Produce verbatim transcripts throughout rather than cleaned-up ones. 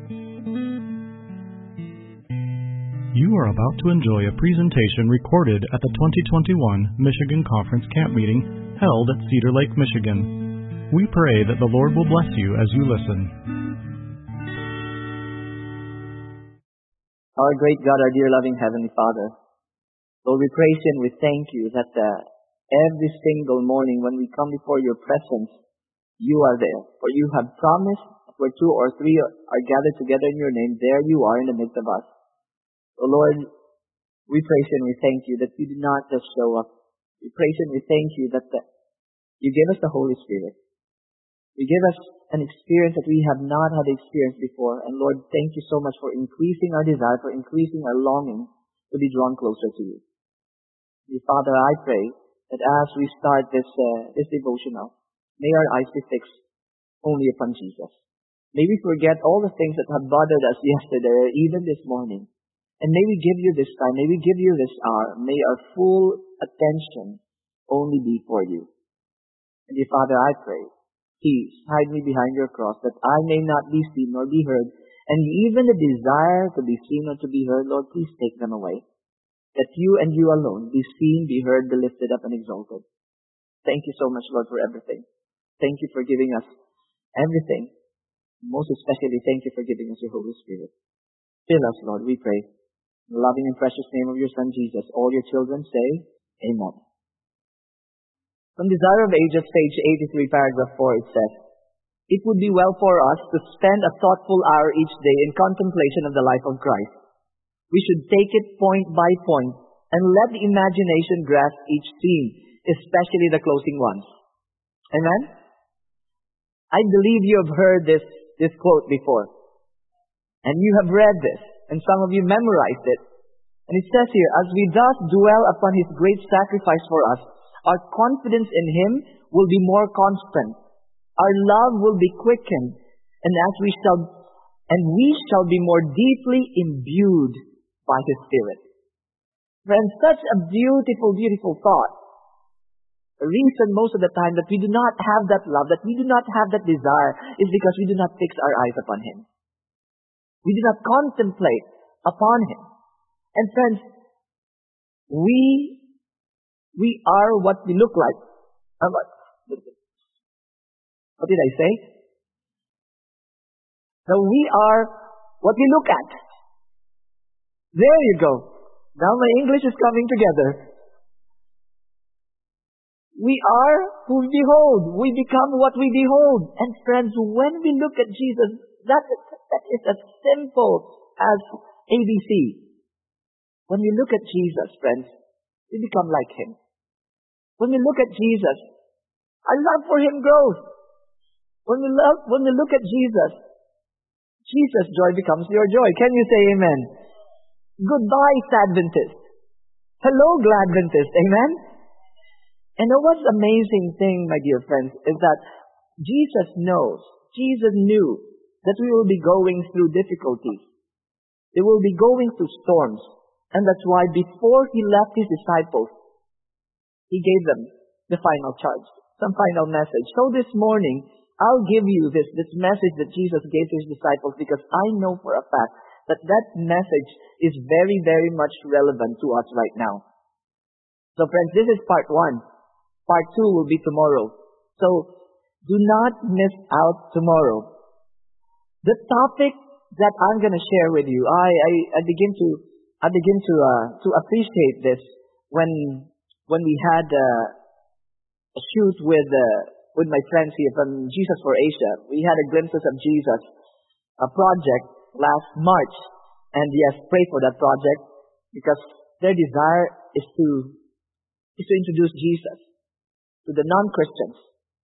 You are about to enjoy a presentation recorded at the twenty twenty-one Michigan Conference Camp Meeting held at Cedar Lake, Michigan. We pray that the Lord will bless you as you listen. Our great God, our dear loving Heavenly Father, Lord, we praise you and we thank you that uh, every single morning when we come before your presence, you are there. For you have promised that where two or three are gathered together in your name, there you are in the midst of us. So Lord, we praise you and we thank you that you did not just show up. We praise you and we thank you that the, you gave us the Holy Spirit. You gave us an experience that we have not had experienced before. And Lord, thank you so much for increasing our desire, for increasing our longing to be drawn closer to you. Dear Father, I pray that as we start this uh, this devotional, may our eyes be fixed only upon Jesus. May we forget all the things that have bothered us yesterday or even this morning. And may we give you this time, may we give you this hour, may our full attention only be for you. And dear Father, I pray, please hide me behind your cross that I may not be seen nor be heard. And even the desire to be seen or to be heard, Lord, please take them away. That you and you alone be seen, be heard, be lifted up and exalted. Thank you so much, Lord, for everything. Thank you for giving us everything. Most especially, thank you for giving us your Holy Spirit. Fill us, Lord, we pray. In the loving and precious name of your Son, Jesus, all your children say, Amen. From Desire of Ages, page eighty-three, paragraph four, it says, it would be well for us to spend a thoughtful hour each day in contemplation of the life of Christ. We should take it point by point and let the imagination grasp each scene, especially the closing ones. Amen? I believe you have heard this, this quote before. And you have read this. And some of you memorized it. And it says here, as we thus dwell upon His great sacrifice for us, our confidence in Him will be more constant. Our love will be quickened. And as we shall, and we shall be more deeply imbued by His Spirit. Friends, such a beautiful, beautiful thought. The reason most of the time that we do not have that love, that we do not have that desire, is because we do not fix our eyes upon Him. We do not contemplate upon Him. And friends, we, we are what we look like. Uh, what, what did I say? So we are what we look at. There you go. Now my English is coming together. We are who we behold. We become what we behold. And friends, when we look at Jesus, that, that is as simple as A B C. When we look at Jesus, friends, we become like Him. When we look at Jesus, our love for Him grows. When we love, when we look at Jesus, Jesus' joy becomes your joy. Can you say amen? Goodbye, Sadventist. Hello, Gladventist. Amen? And what's the amazing thing, my dear friends, is that Jesus knows, Jesus knew that we will be going through difficulties. We will be going through storms. And that's why before He left His disciples, He gave them the final charge, some final message. So this morning, I'll give you this, this message that Jesus gave to His disciples because I know for a fact that that message is very, very much relevant to us right now. So friends, this is part one. Part two will be tomorrow. So do not miss out tomorrow. The topic that I'm going to share with you, I, I, I begin to I begin to uh, to appreciate this when when we had uh, a shoot with uh, with my friends here from Jesus for Asia. We had a glimpses of Jesus, a project last March, and yes, pray for that project because their desire is to is to introduce Jesus to the non-Christians.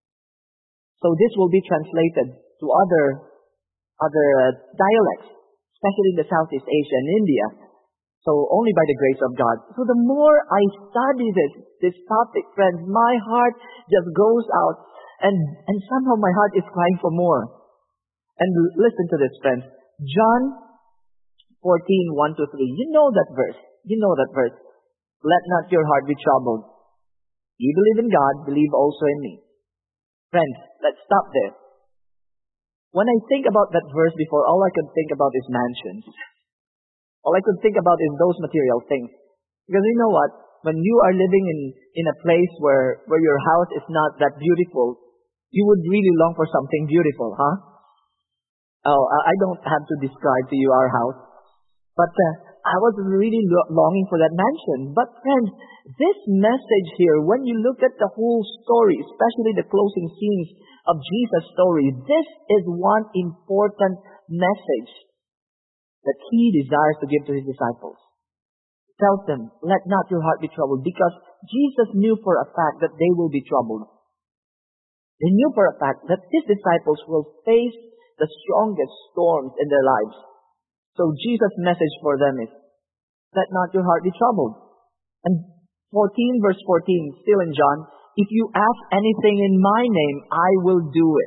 So this will be translated to other other uh, dialects, especially in the Southeast Asia and India. So only by the grace of God. So the more I study this this topic, friends, my heart just goes out, and and somehow my heart is crying for more. And listen to this, friends. John fourteen, one to three. You know that verse. You know that verse. Let not your heart be troubled. You believe in God, believe also in me. Friends, let's stop there. when I think about that verse before, all I could think about is mansions. All I could think about is those material things. Because you know what? When you are living in, in a place where, where your house is not that beautiful, you would really long for something beautiful, huh? Oh, I I don't have to describe to you our house. But uh, I was really lo- longing for that mansion. But friends, this message here, when you look at the whole story, especially the closing scenes of Jesus' story, this is one important message that He desires to give to His disciples. He tells them, let not your heart be troubled, because Jesus knew for a fact that they will be troubled. They knew for a fact that His disciples will face the strongest storms in their lives. So Jesus' message for them is, let not your heart be troubled. And fourteen, verse fourteen, still in John, if you ask anything in my name, I will do it.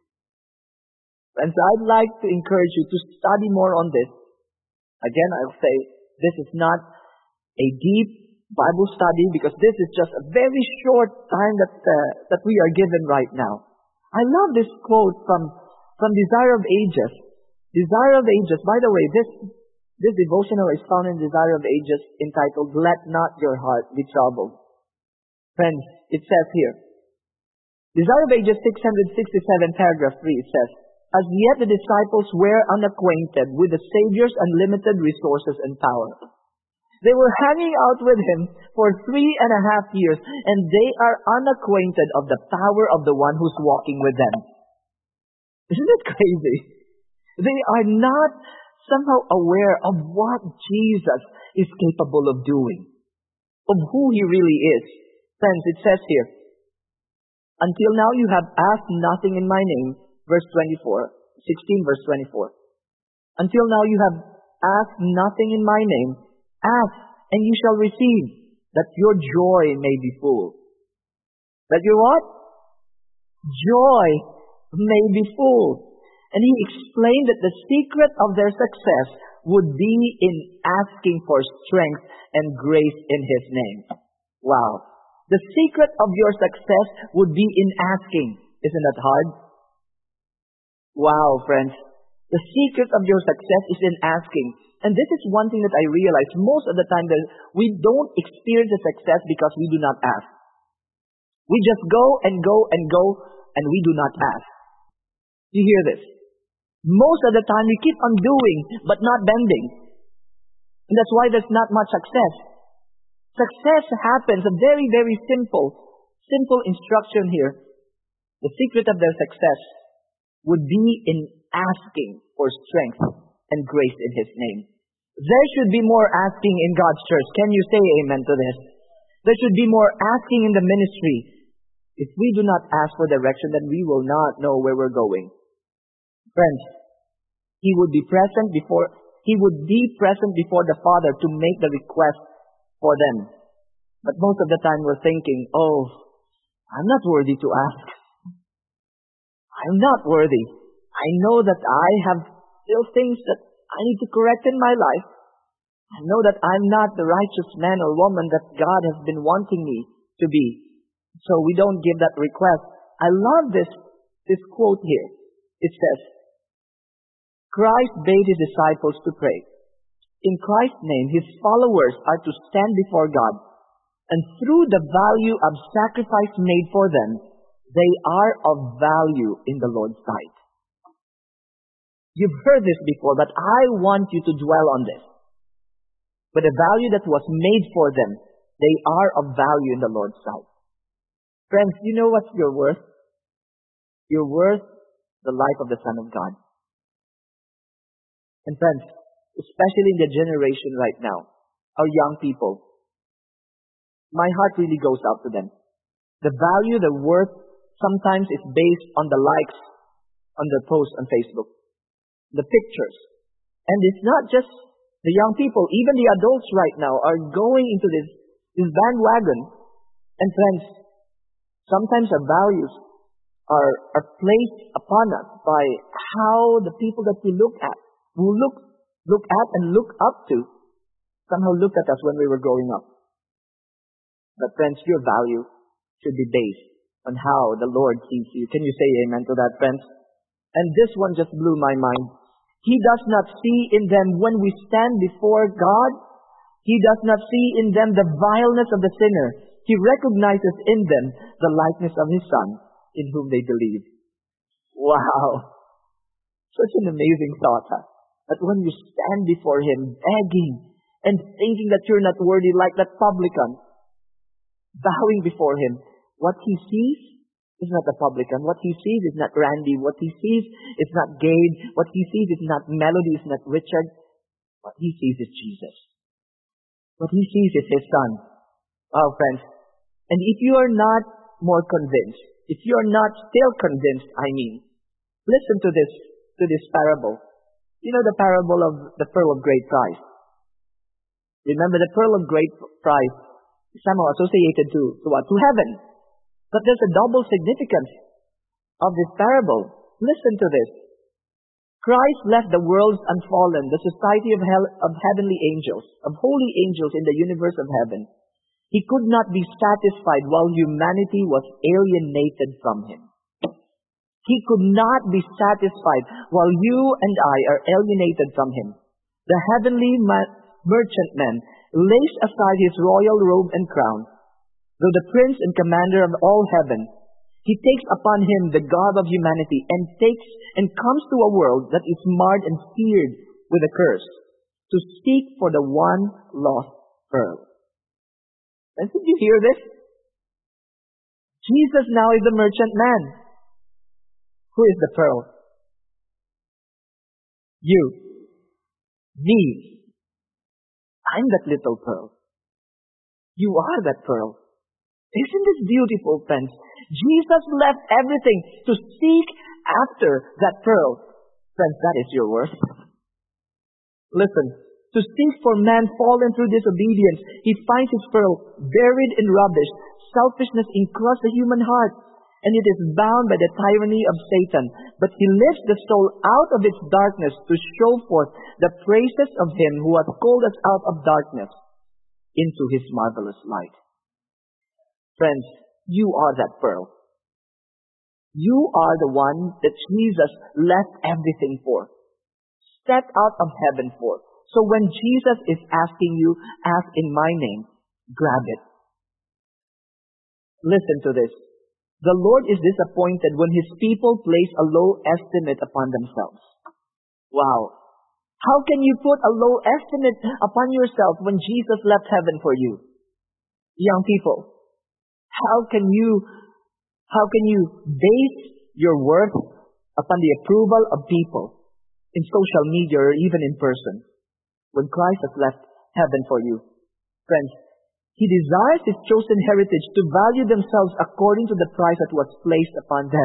And so I'd like to encourage you to study more on this. Again, I'll say, this is not a deep Bible study because this is just a very short time that uh, that we are given right now. I love this quote from, from Desire of Ages. Desire of Ages, by the way, this this devotional is found in Desire of Ages entitled, Let Not Your Heart Be Troubled. Friends, it says here, Desire of Ages six sixty-seven, paragraph three, it says, as yet the disciples were unacquainted with the Savior's unlimited resources and power. They were hanging out with Him for three and a half years, and they are unacquainted of the power of the one who's walking with them. Isn't it crazy? They are not somehow aware of what Jesus is capable of doing, of who He really is. Friends, it says here, until now you have asked nothing in my name, verse twenty-four, sixteen verse twenty-four. Until now you have asked nothing in my name, ask and you shall receive, that your joy may be full. That your what? Joy may be full. And He explained that the secret of their success would be in asking for strength and grace in His name. Wow. The secret of your success would be in asking. Isn't that hard? Wow, friends. The secret of your success is in asking. And this is one thing that I realize most of the time that we don't experience the success because we do not ask. We just go and go and go and we do not ask. You hear this? Most of the time we keep on doing but not bending. And that's why there's not much success. Success happens, a very, very simple, simple instruction here. The secret of their success would be in asking for strength and grace in His name. There should be more asking in God's church. Can you say amen to this? There should be more asking in the ministry. If we do not ask for direction, then we will not know where we're going. Friends, He would be present before He would be present before the Father to make the request for them. But most of the time we're thinking, oh, I'm not worthy to ask. I'm not worthy. I know that I have still things that I need to correct in my life. I know that I'm not the righteous man or woman that God has been wanting me to be. So we don't give that request. I love this, this quote here. It says, Christ bade His disciples to pray. In Christ's name, His followers are to stand before God. And through the value of sacrifice made for them, they are of value in the Lord's sight. You've heard this before, but I want you to dwell on this. But the value that was made for them, they are of value in the Lord's sight. Friends, you know what you're worth? You're worth the life of the Son of God. And friends, especially in the generation right now, our young people, my heart really goes out to them. The value, the worth, sometimes is based on the likes on their posts on Facebook, the pictures. And it's not just the young people, even the adults right now are going into this, this bandwagon. And friends, sometimes our values are, are placed upon us by how the people that we look at, who look, look at and look up to, somehow looked at us when we were growing up. But friends, your value should be based on how the Lord sees you. Can you say amen to that, friends? And this one just blew my mind. He does not see in them when we stand before God. He does not see in them the vileness of the sinner. He recognizes in them the likeness of His Son, in whom they believe. Wow! Such an amazing thought, huh? That when you stand before Him, begging and thinking that you're not worthy like that publican, bowing before Him, what He sees is not the publican. What He sees is not Randy. What He sees is not Gabe. What He sees is not Melody, is not Richard. What He sees is Jesus. What He sees is His Son. Oh, friends. And if you are not more convinced, if you are not still convinced, I mean, listen to this, to this parable. You know the parable of the pearl of great price. Remember, the pearl of great price is somehow associated to, to what? To heaven. But there's a double significance of this parable. Listen to this. Christ left the worlds unfallen, the society of, hell, of heavenly angels, of holy angels in the universe of heaven. He could not be satisfied while humanity was alienated from Him. He could not be satisfied while you and I are alienated from Him. The heavenly ma- merchantman lays aside his royal robe and crown. Though the prince and commander of all heaven, He takes upon Him the garb of humanity and takes and comes to a world that is marred and seared with a curse to seek for the one lost pearl. And did you hear this? Jesus now is the merchant man. Who is the pearl? You. Me. I'm that little pearl. You are that pearl. Isn't this beautiful, friends? Jesus left everything to seek after that pearl. Friends, that is your worth. Listen, to seek for man fallen through disobedience, he finds his pearl buried in rubbish. Selfishness encrusts the human heart, and it is bound by the tyranny of Satan. But he lifts the soul out of its darkness to show forth the praises of Him who has called us out of darkness into His marvelous light. Friends, you are that pearl. You are the one that Jesus left everything for. Stepped out of heaven for. So when Jesus is asking you, ask in my name, grab it. Listen to this. The Lord is disappointed when His people place a low estimate upon themselves. Wow. How can you put a low estimate upon yourself when Jesus left heaven for you? Young people, how can you, how can you base your worth upon the approval of people in social media or even in person when Christ has left heaven for you? Friends, He desires His chosen heritage to value themselves according to the price that was placed upon them.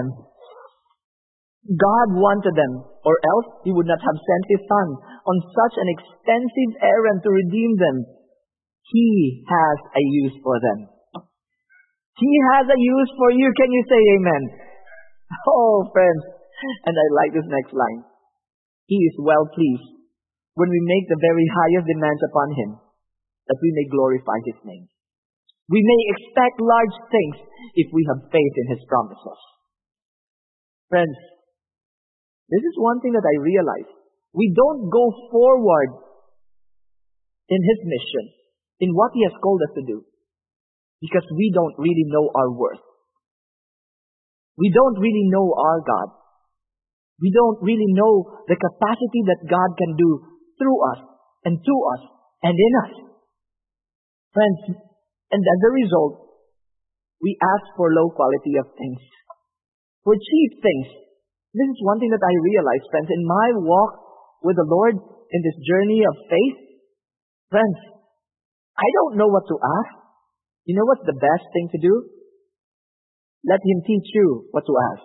God wanted them, or else He would not have sent His Son on such an expensive errand to redeem them. He has a use for them. He has a use for you. Can you say amen? Oh, friends. And I like this next line. He is well pleased when we make the very highest demands upon Him, that we may glorify His name. We may expect large things if we have faith in His promises. Friends, this is one thing that I realize. We don't go forward in His mission, in what He has called us to do, because we don't really know our worth. We don't really know our God. We don't really know the capacity that God can do through us and to us and in us. Friends, and as a result, we ask for low quality of things, for cheap things. This is one thing that I realize, friends, in my walk with the Lord in this journey of faith. Friends, I don't know what to ask. You know what's the best thing to do? Let Him teach you what to ask.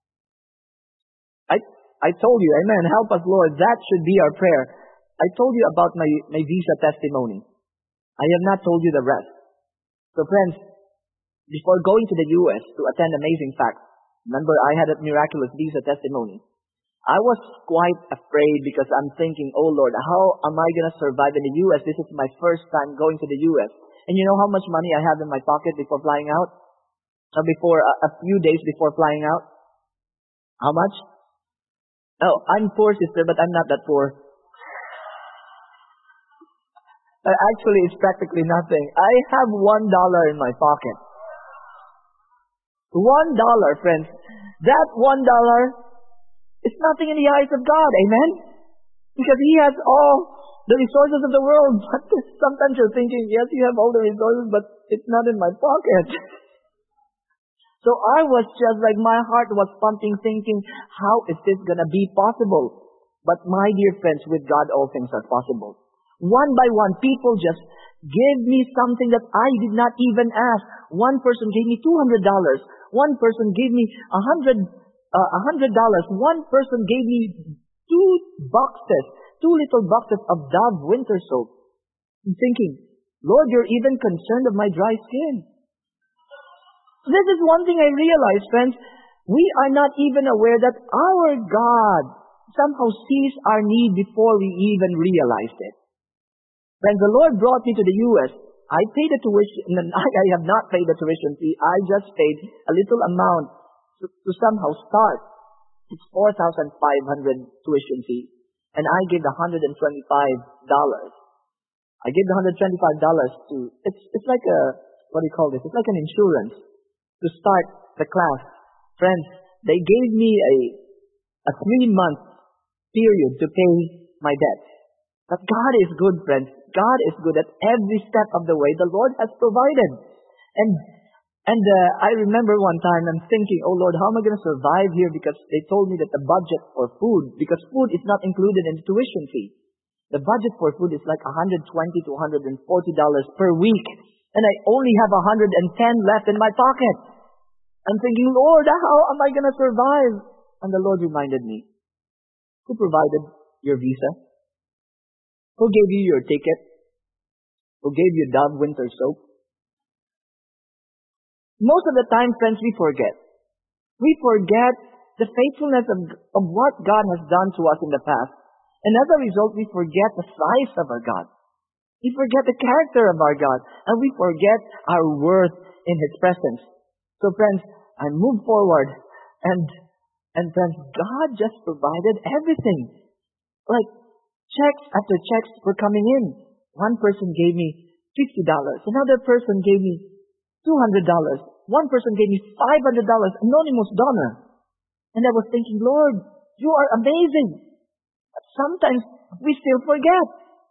I I told you, amen, help us, Lord. That should be our prayer. I told you about my, my visa testimony. I have not told you the rest. So friends, before going to the U S to attend Amazing Facts, remember I had a miraculous visa testimony. I was quite afraid because I'm thinking, oh Lord, how am I going to survive in the U S? This is my first time going to the U S. And you know how much money I have in my pocket before flying out? Or before, uh, a few days before flying out? How much? Oh, I'm poor, sister, but I'm not that poor. Uh, actually, it's practically nothing. I have one dollar in my pocket. One dollar, friends. That one dollar is nothing in the eyes of God. Amen? Because He has all the resources of the world. But sometimes you're thinking, yes, you have all the resources, but it's not in my pocket. So I was just like, my heart was pumping, thinking, how is this going to be possible? But my dear friends, with God, all things are possible. One by one, people just gave me something that I did not even ask. One person gave me two hundred dollars. One person gave me one hundred dollars. Uh, one hundred dollars. One person gave me two boxes, two little boxes of Dove winter soap. I'm thinking, Lord, you're even concerned of my dry skin. This is one thing I realized, friends. We are not even aware that our God somehow sees our need before we even realized it. Friends, the Lord brought me to the U S I paid the tuition, I, I have not paid the tuition fee. I just paid a little amount to, to somehow start. It's four thousand five hundred dollars tuition fee. And I gave the one hundred twenty-five dollars. I gave the one hundred twenty-five dollars to, it's, it's like a, what do you call this? It's like an insurance to start the class. Friends, they gave me a, a three-month period to pay my debts. But God is good, friends. God is good at every step of the way. The Lord has provided. And and uh, I remember one time I'm thinking, oh Lord, how am I going to survive here? Because they told me that the budget for food, because food is not included in the tuition fee. The budget for food is like one hundred twenty to one hundred forty dollars per week. And I only have one hundred ten left in my pocket. I'm thinking, Lord, how am I going to survive? And the Lord reminded me, who provided your visa? Who gave you your ticket? Who gave you Dove winter soap? Most of the time, friends, we forget. We forget the faithfulness of, of what God has done to us in the past. And as a result, we forget the size of our God. We forget the character of our God. And we forget our worth in His presence. So friends, I move forward. And, and friends, God just provided everything. Like, checks after checks were coming in. One person gave me fifty dollars. Another person gave me two hundred dollars. One person gave me five hundred dollars. Anonymous donor. And I was thinking, Lord, you are amazing. But sometimes we still forget.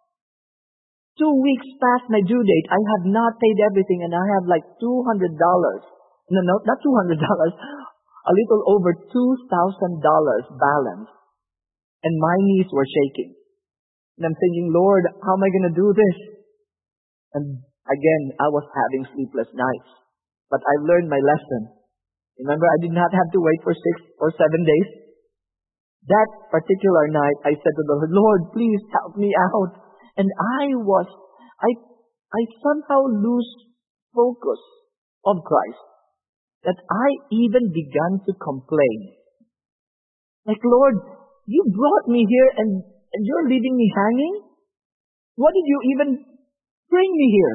Two weeks past my due date, I have not paid everything and I have like two hundred dollars. No, no, not two hundred dollars. A little over two thousand dollars balance. And my knees were shaking. And I'm thinking, Lord, how am I going to do this? And again, I was having sleepless nights. But I learned my lesson. Remember, I did not have to wait for six or seven days. That particular night, I said to the Lord, Lord, please help me out. And I was, I, I somehow lose focus of Christ. That I even began to complain. Like, Lord, you brought me here and And you're leaving me hanging? What did you even bring me here?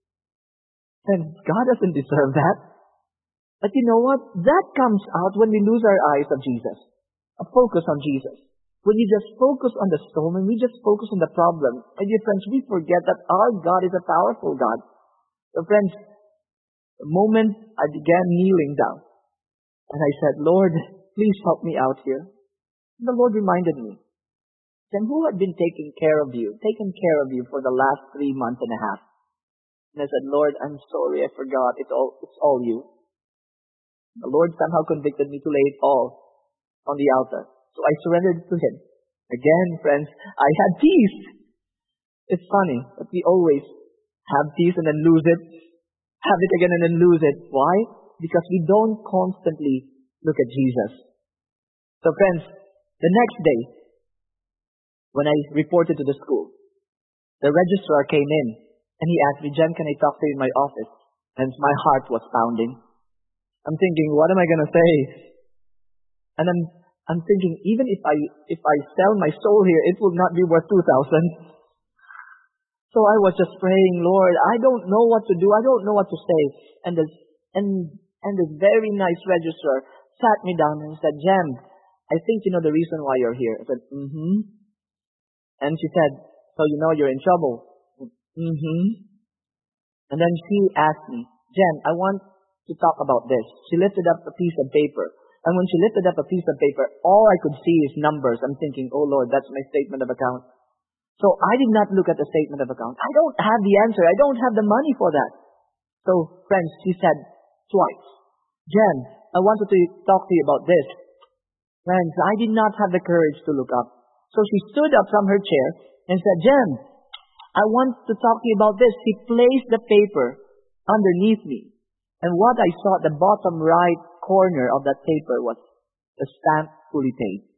And God doesn't deserve that. But you know what? That comes out when we lose our eyes of Jesus. A focus on Jesus. When you just focus on the storm and we just focus on the problem. And dear friends, we forget that our God is a powerful God. So friends, the moment I began kneeling down, and I said, Lord, please help me out here. And the Lord reminded me, then who had been taking care of you, taken care of you for the last three months and a half? And I said, Lord, I'm sorry, I forgot. It's all, it's all you. The Lord somehow convicted me to lay it all on the altar. So I surrendered to Him. Again, friends, I had peace. It's funny that we always have peace and then lose it. Have it again and then lose it. Why? Because we don't constantly look at Jesus. So friends, the next day, when I reported to the school, the registrar came in and he asked me, Jem, can I talk to you in my office? And my heart was pounding. I'm thinking, what am I going to say? And I'm I'm thinking, even if I if I sell my soul here, it will not be worth two thousand. So I was just praying, Lord, I don't know what to do. I don't know what to say. And this and and this very nice registrar sat me down and said, Jem, I think you know the reason why you're here. I said, mm-hmm. And she said, so you know you're in trouble. Mm-hmm. And then she asked me, Jen, I want to talk about this. She lifted up a piece of paper. And when she lifted up a piece of paper, all I could see is numbers. I'm thinking, oh Lord, that's my statement of account. So I did not look at the statement of account. I don't have the answer. I don't have the money for that. So, friends, she said twice, Jen, I wanted to talk to you about this. Friends, I did not have the courage to look up. So she stood up from her chair and said, Jen, I want to talk to you about this. She placed the paper underneath me. And what I saw at the bottom right corner of that paper was the stamp fully paid.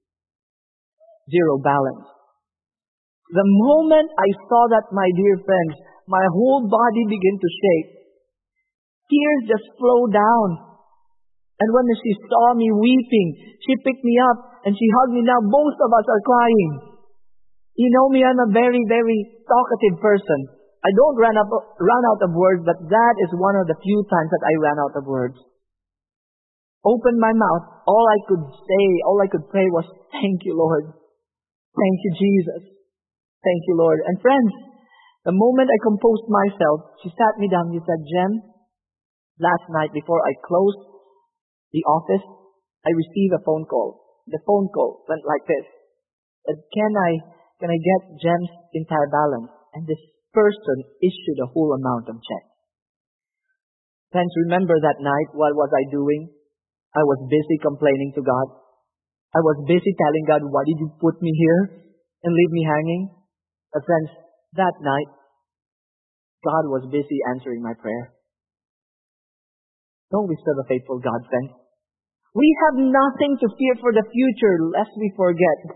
Zero balance. The moment I saw that, my dear friends, my whole body began to shake. Tears just flowed down. And when she saw me weeping, she picked me up and she hugged me. Now both of us are crying. You know me, I'm a very, very talkative person. I don't run, up, run out of words, but that is one of the few times that I ran out of words. Opened my mouth, all I could say, all I could pray was, thank you, Lord. Thank you, Jesus. Thank you, Lord. And friends, the moment I composed myself, she sat me down and she said, Jen, last night before I closed the office, I received a phone call. The phone call went like this. Said, can I, can I get Jen's entire balance? And this person issued a whole amount of check. Friends, remember that night, what was I doing? I was busy complaining to God. I was busy telling God, why did you put me here and leave me hanging? But friends, that night, God was busy answering my prayer. Don't we serve a faithful God, friends? We have nothing to fear for the future, lest we forget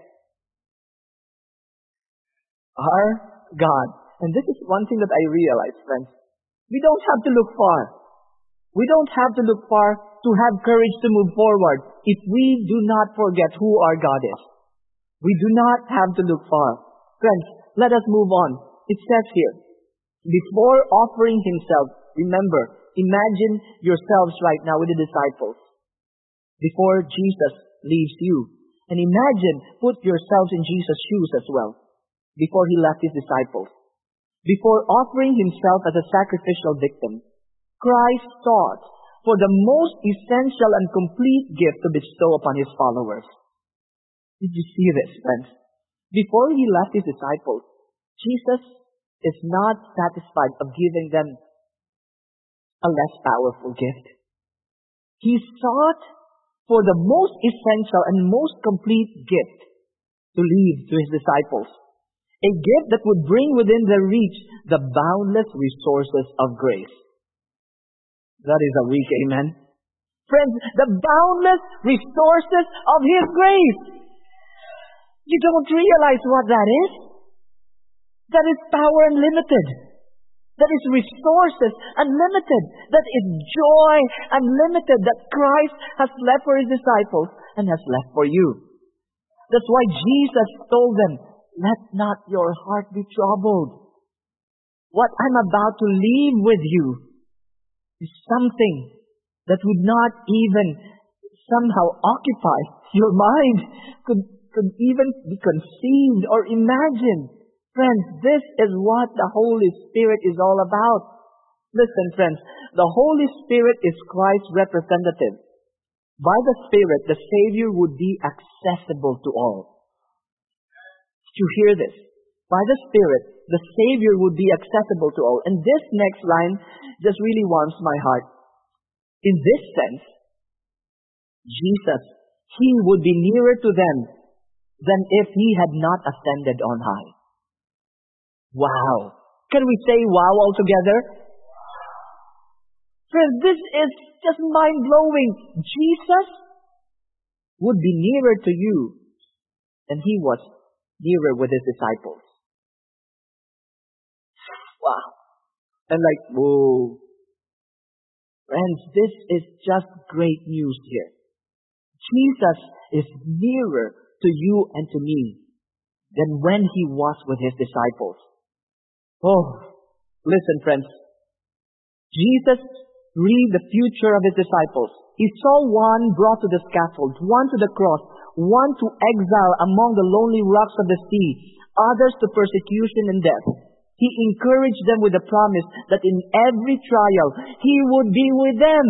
our God. And this is one thing that I realize, friends. We don't have to look far. We don't have to look far to have courage to move forward if we do not forget who our God is. We do not have to look far. Friends, let us move on. It says here, before offering himself, remember, imagine yourselves right now with the disciples. Before Jesus leaves you. And imagine, put yourselves in Jesus' shoes as well. Before he left his disciples. Before offering himself as a sacrificial victim, Christ sought for the most essential and complete gift to bestow upon his followers. Did you see this, friends? Before he left his disciples, Jesus is not satisfied of giving them a less powerful gift. He sought for the most essential and most complete gift to leave to his disciples. A gift that would bring within their reach the boundless resources of grace. That is a weak amen. Friends, the boundless resources of his grace. You don't realize what that is? That is power unlimited. That is resources unlimited. That is joy unlimited that Christ has left for his disciples and has left for you. That's why Jesus told them, let not your heart be troubled. What I'm about to leave with you is something that would not even somehow occupy your mind, could, could even be conceived or imagined. Friends, this is what the Holy Spirit is all about. Listen, friends, the Holy Spirit is Christ's representative. By the Spirit, the Savior would be accessible to all. Did you hear this? By the Spirit, the Savior would be accessible to all. And this next line just really warms my heart. In this sense, Jesus, he would be nearer to them than if he had not ascended on high. Wow. Can we say wow all together? Friends, this is just mind-blowing. Jesus would be nearer to you than he was nearer with his disciples. Wow. And like, whoa. Friends, this is just great news here. Jesus is nearer to you and to me than when he was with his disciples. Oh, listen, friends. Jesus read the future of his disciples. He saw one brought to the scaffold, one to the cross, one to exile among the lonely rocks of the sea, others to persecution and death. He encouraged them with the promise that in every trial, He would be with them.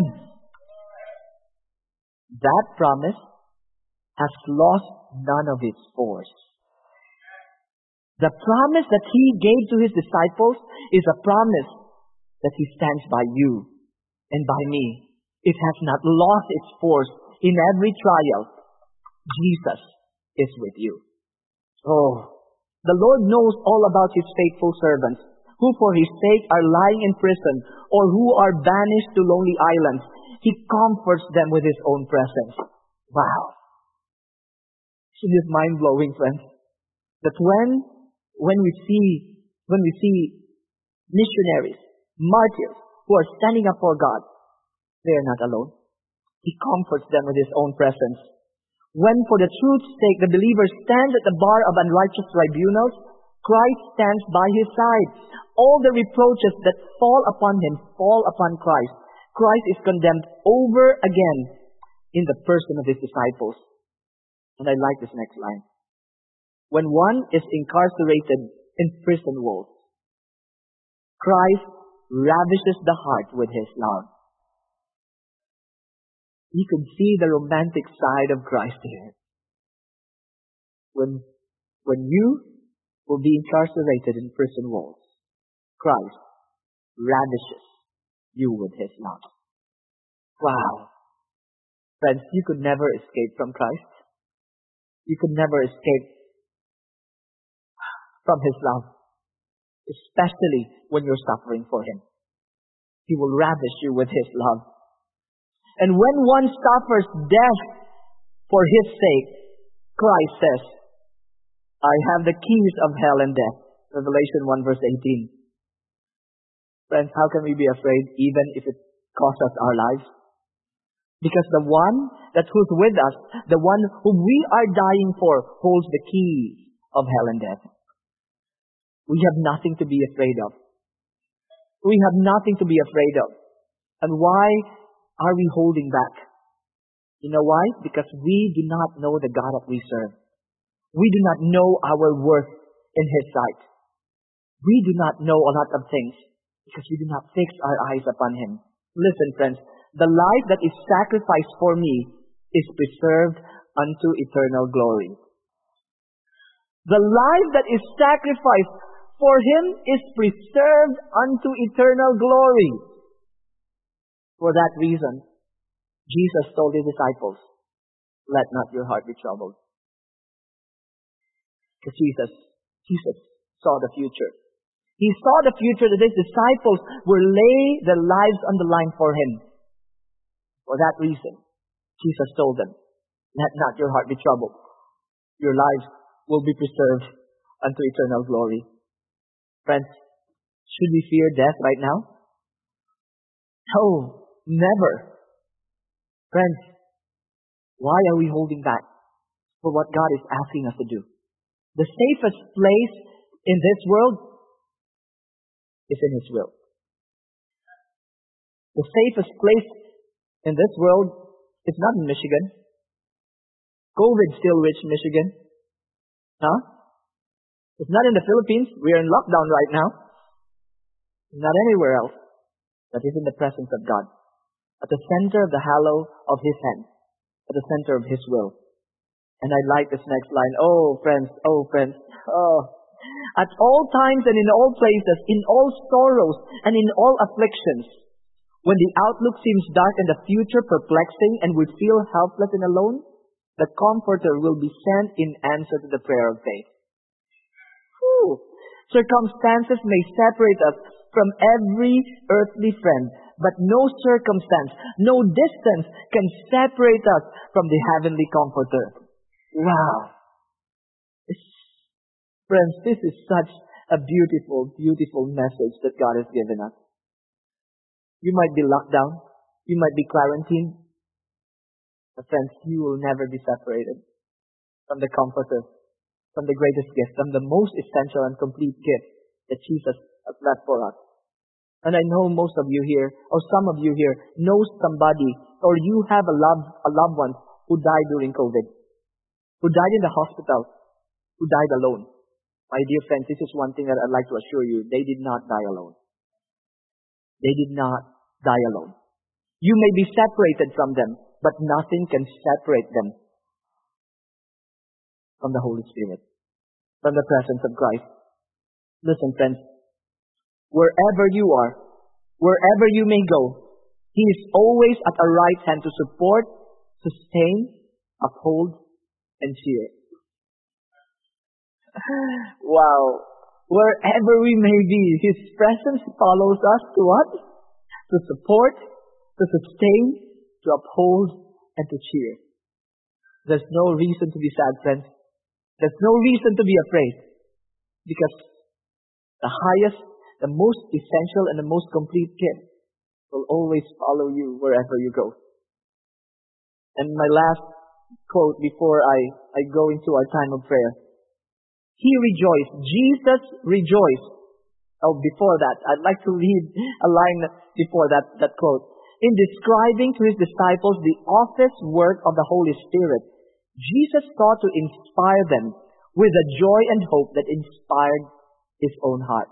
That promise has lost none of its force. The promise that He gave to His disciples is a promise that He stands by you and by me. It has not lost its force. In every trial, Jesus is with you. Oh, the Lord knows all about His faithful servants, who for His sake are lying in prison or who are banished to lonely islands. He comforts them with His own presence. Wow. Isn't it mind-blowing, friends? That when, when we see, when we see missionaries, martyrs, who are standing up for God, they are not alone. He comforts them with His own presence. When for the truth's sake the believer stands at the bar of unrighteous tribunals, Christ stands by his side. All the reproaches that fall upon him fall upon Christ. Christ is condemned over again in the person of His disciples. And I like this next line. When one is incarcerated in prison walls, Christ ravishes the heart with His love. You can see the romantic side of Christ here. When, when you will be incarcerated in prison walls, Christ ravishes you with His love. Wow. Friends, you could never escape from Christ. You could never escape from His love, especially when you're suffering for Him. He will ravish you with His love. And when one suffers death for His sake, Christ says, I have the keys of hell and death. Revelation one verse eighteen. Friends, how can we be afraid even if it costs us our lives? Because the one that who's with us, the one whom we are dying for, holds the keys of hell and death. We have nothing to be afraid of. We have nothing to be afraid of. And why are we holding back? You know why? Because we do not know the God that we serve. We do not know our worth in His sight. We do not know a lot of things because we do not fix our eyes upon Him. Listen, friends, the life that is sacrificed for me is preserved unto eternal glory. The life that is sacrificed for Him is preserved unto eternal glory. For that reason, Jesus told His disciples, let not your heart be troubled. Because Jesus, Jesus saw the future. He saw the future that His disciples will lay their lives on the line for Him. For that reason, Jesus told them, let not your heart be troubled. Your lives will be preserved unto eternal glory. Friends, should we fear death right now? No. Never. Friends, why are we holding back for what God is asking us to do? The safest place in this world is in His will. The safest place in this world is not in Michigan. COVID still reached Michigan. Huh? It's not in the Philippines. We are in lockdown right now. Not anywhere else. But is in the presence of God. At the center of the hollow of His hand. At the center of His will. And I like this next line. Oh, friends, oh, friends. Oh. At all times and in all places, in all sorrows and in all afflictions, when the outlook seems dark and the future perplexing and we feel helpless and alone, the Comforter will be sent in answer to the prayer of faith. Whew. Circumstances may separate us from every earthly friend, but no circumstance, no distance can separate us from the heavenly Comforter. Wow. Friends, this is such a beautiful, beautiful message that God has given us. You might be locked down. You might be quarantined. But friends, you will never be separated from the Comforter, from the greatest gift, from the most essential and complete gift that Jesus has left for us. And I know most of you here, or some of you here, know somebody, or you have a loved, a loved one who died during COVID. who died in the hospital, who died alone. My dear friends, this is one thing that I'd like to assure you. They did not die alone. They did not die alone. You may be separated from them, but nothing can separate them from the Holy Spirit, from the presence of Christ. Listen, friends, wherever you are, wherever you may go, He is always at our right hand to support, sustain, uphold, and cheer. Wow. Wherever we may be, His presence follows us to what? To support, to sustain, to uphold, and to cheer. There's no reason to be sad, friends. There's no reason to be afraid. Because the highest, the most essential, and the most complete gift will always follow you wherever you go. And my last quote before I, I go into our time of prayer. He rejoiced. Jesus rejoiced. Oh, before that, I'd like to read a line before that, that quote. In describing to His disciples the office work of the Holy Spirit, Jesus sought to inspire them with the joy and hope that inspired His own heart.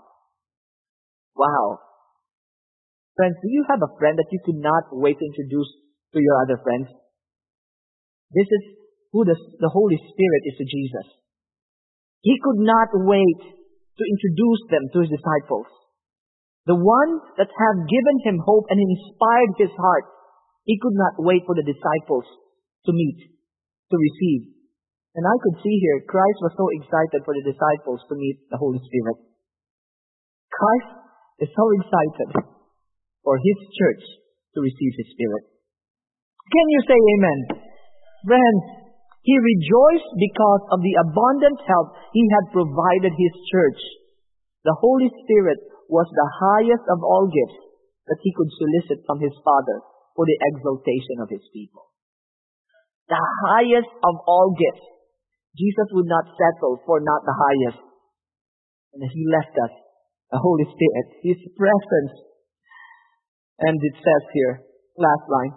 Wow. Friends, do you have a friend that you could not wait to introduce to your other friends? This is who the, the Holy Spirit is to Jesus. He could not wait to introduce them to His disciples. The one that had given Him hope and inspired His heart, He could not wait for the disciples to meet, to receive. And I could see here, Christ was so excited for the disciples to meet the Holy Spirit. Christ is so excited for His church to receive His Spirit. Can you say amen? Friends, He rejoiced because of the abundant help He had provided His church. The Holy Spirit was the highest of all gifts that He could solicit from His Father for the exaltation of His people. The highest of all gifts. Jesus would not settle for not the highest. And He left us the Holy Spirit, His presence. And it says here, last line,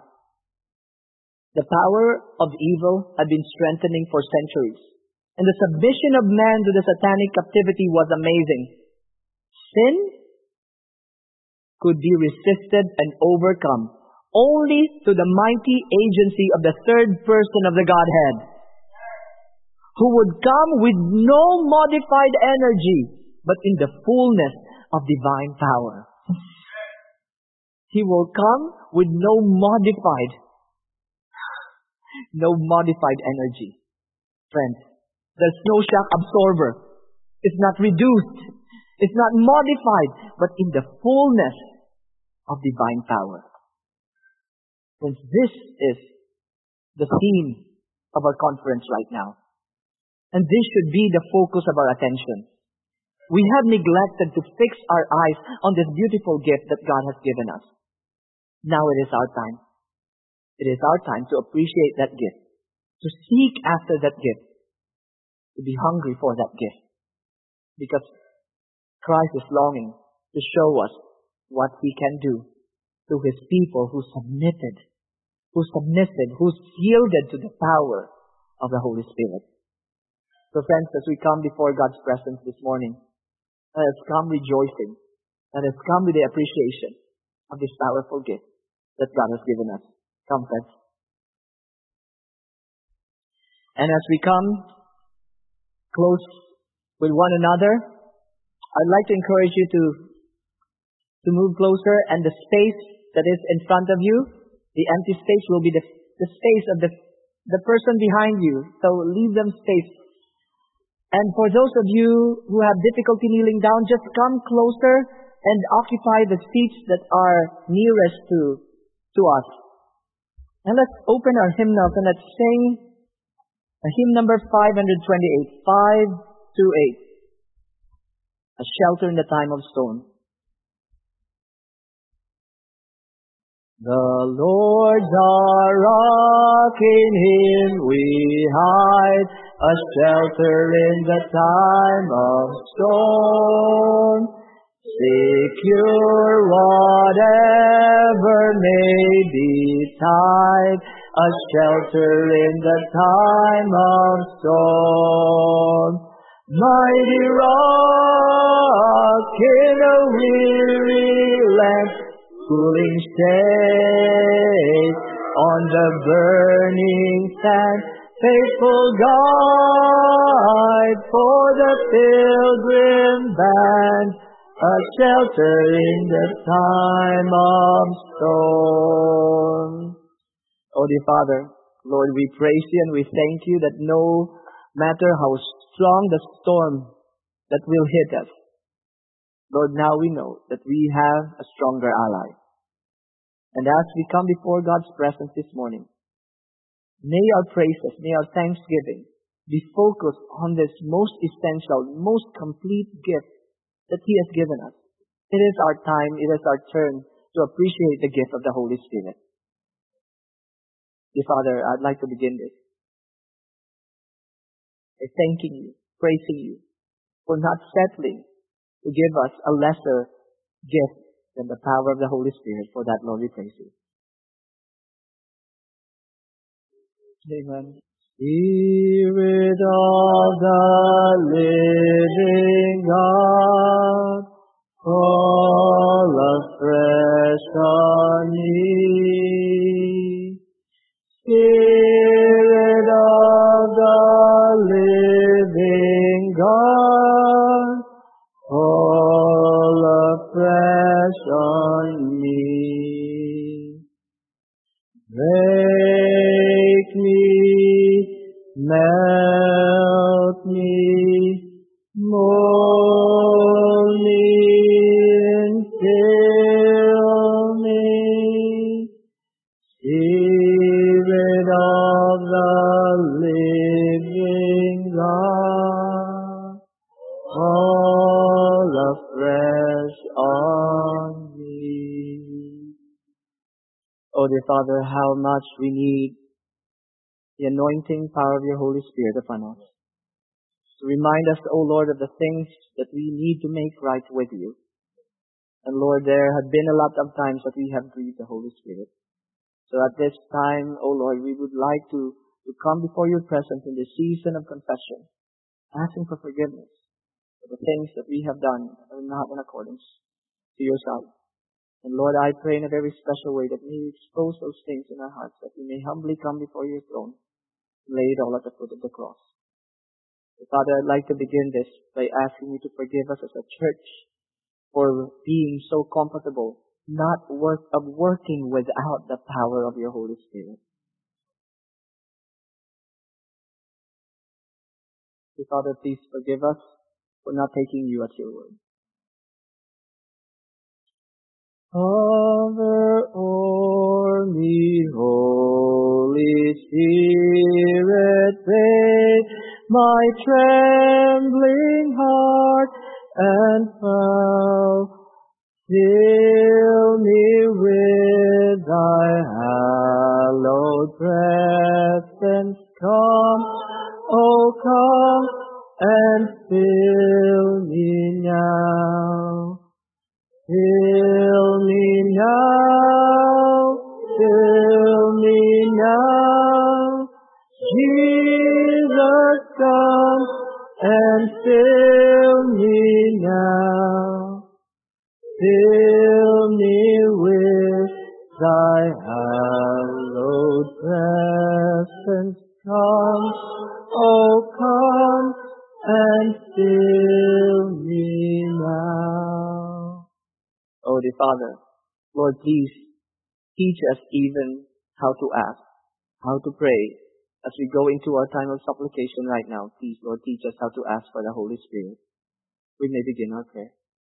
the power of evil had been strengthening for centuries, and the submission of man to the satanic captivity was amazing. Sin could be resisted and overcome only through the mighty agency of the third person of the Godhead, who would come with no modified energy, but in the fullness of divine power. He will come with no modified No modified energy. Friends, there's no shock absorber. It's not reduced. It's not modified, but in the fullness of divine power. Friends, this is the theme of our conference right now. And this should be the focus of our attention. We have neglected to fix our eyes on this beautiful gift that God has given us. Now it is our time. It is our time to appreciate that gift, to seek after that gift, to be hungry for that gift. Because Christ is longing to show us what He can do to His people who submitted, who submitted, who yielded to the power of the Holy Spirit. So friends, as we come before God's presence this morning, let us come rejoicing. Let us come with the appreciation of this powerful gift that God has given us. Come, friends. And as we come close with one another, I'd like to encourage you to, to move closer, and the space that is in front of you, the empty space, will be the, the space of the, the person behind you. So leave them space. And for those of you who have difficulty kneeling down, just come closer and occupy the seats that are nearest to, to us. And let's open our hymnals and let's sing a hymn number five twenty-eight. five twenty-eight. A shelter in the time of storm. The Lord's our rock, in Him we hide, a shelter in the time of storm. Secure whatever may betide, a shelter in the time of storm. Mighty rock in a weary land, cooling shade on the burning sand, faithful guide for the pilgrim band, a shelter in the time of storm. Oh, dear Father, Lord, we praise you and we thank you that no matter how strong the storm that will hit us, Lord, now we know that we have a stronger ally. And as we come before God's presence this morning, may our praises, may our thanksgiving be focused on this most essential, most complete gift that He has given us. It is our time, it is our turn to appreciate the gift of the Holy Spirit. Dear Father, I'd like to begin this by thanking you, praising you, for not settling to give us a lesser gift than the power of the Holy Spirit. For that, Lord, we praise you. Amen. Spirit of the living God, fall afresh on me. Spirit of the living God, fall afresh on me. Break me, melt me, mold me, and fill me. Spirit of the living God, fall afresh on me. Oh, dear Father, how much we need the anointing power of your Holy Spirit upon us, to remind us, O Lord, of the things that we need to make right with you. And Lord, there have been a lot of times that we have grieved the Holy Spirit. So at this time, O Lord, we would like to, to come before your presence in the season of confession, asking for forgiveness for the things that we have done that are not in accordance to your sight. And Lord, I pray in a very special way that may you expose those things in our hearts, that we may humbly come before your throne, lay it all at the foot of the cross. So Father, I'd like to begin this by asking you to forgive us as a church for being so comfortable, not work of working without the power of your Holy Spirit. So Father, please forgive us for not taking you at your word. Hover o'er me, Holy Spirit, break my trembling heart and foul. Fill me with thy hallowed presence. Come, oh come, and fill me now. Fill me now, fill me now. Jesus, come and fill me now. Fill me with thy hallowed presence. Come, oh come, and fill me now. Oh, dear Father, Lord, please teach us even how to ask, how to pray. As we go into our time of supplication right now, please, Lord, teach us how to ask for the Holy Spirit. We may begin our prayer.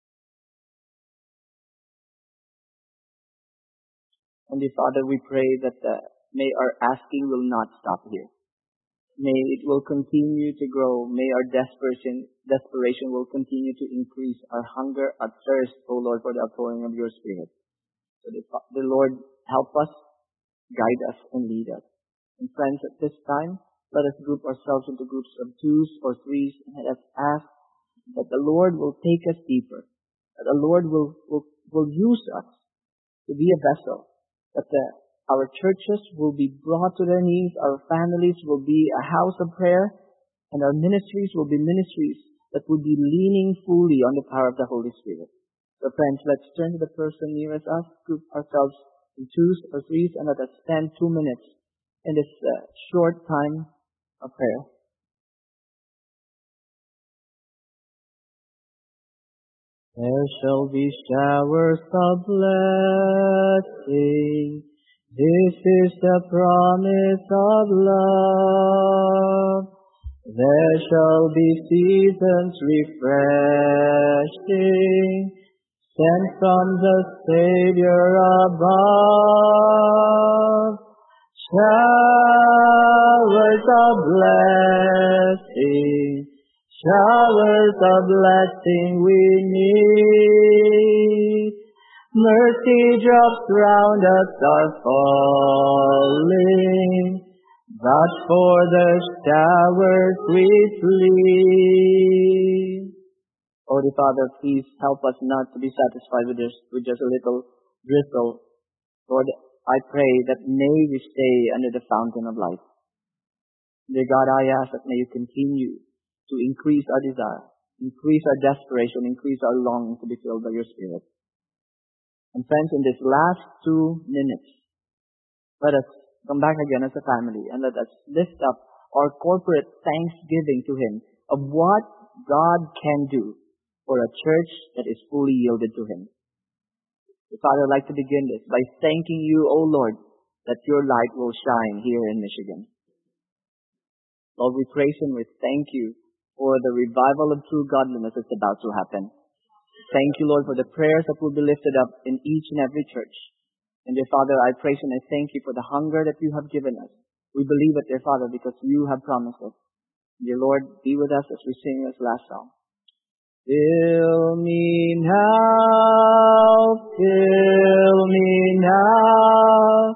And dear Father, we pray that uh, may our asking will not stop here. May it will continue to grow. May our desperation, desperation will continue to increase. Our hunger, our thirst, O Lord, for the outpouring of your Spirit. So the, the Lord help us, guide us, and lead us. And friends, at this time, let us group ourselves into groups of twos or threes, and let us ask that the Lord will take us deeper, that the Lord will, will, will use us to be a vessel, that the, our churches will be brought to their knees, our families will be a house of prayer, and our ministries will be ministries that will be leaning fully on the power of the Holy Spirit. So friends, let's turn to the person nearest us, group ourselves in twos or threes, and let us spend two minutes in this uh, short time of prayer. There shall be showers of blessing. This is the promise of love. There shall be seasons refreshing, sent from the Savior above. Showers of blessing, showers of blessing we need. Mercy drops round us are falling, but for the showers we flee. Holy Father, please help us not to be satisfied with just, with just a little drizzle. Lord, I pray that may we stay under the fountain of life. Dear God, I ask that may you continue to increase our desire, increase our desperation, increase our longing to be filled by your Spirit. And friends, in this last two minutes, let us come back again as a family and let us lift up our corporate thanksgiving to Him of what God can do for a church that is fully yielded to Him. Father, I'd like to begin this by thanking you, O Lord, that your light will shine here in Michigan. Lord, we praise and we thank you for the revival of true godliness that's about to happen. Thank you, Lord, for the prayers that will be lifted up in each and every church. And dear Father, I praise and I thank you for the hunger that you have given us. We believe it, dear Father, because you have promised it. Dear Lord, be with us as we sing this last song. Fill me now, fill me now,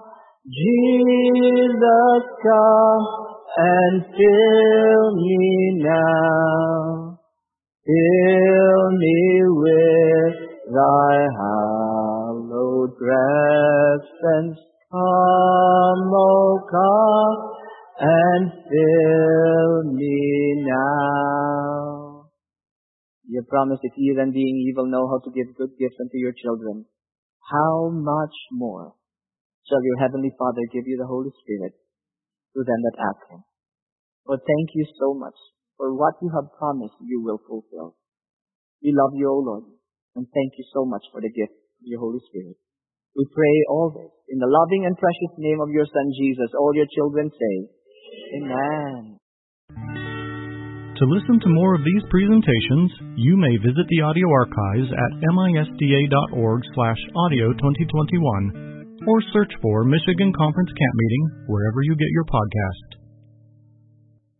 Jesus, come and fill me now. Fill me with thy hallowed presence. Come, O come, and fill me now. You promise, if ye then being evil know how to give good gifts unto your children, how much more shall your heavenly Father give you the Holy Spirit to them that ask Him. Lord, thank you so much for what you have promised you will fulfill. We love you, O Lord, and thank you so much for the gift of your Holy Spirit. We pray all this in the loving and precious name of your Son, Jesus. All your children say, Amen. To listen to more of these presentations, you may visit the audio archives at misda.org slash audio 2021 or search for Michigan Conference Camp Meeting wherever you get your podcast.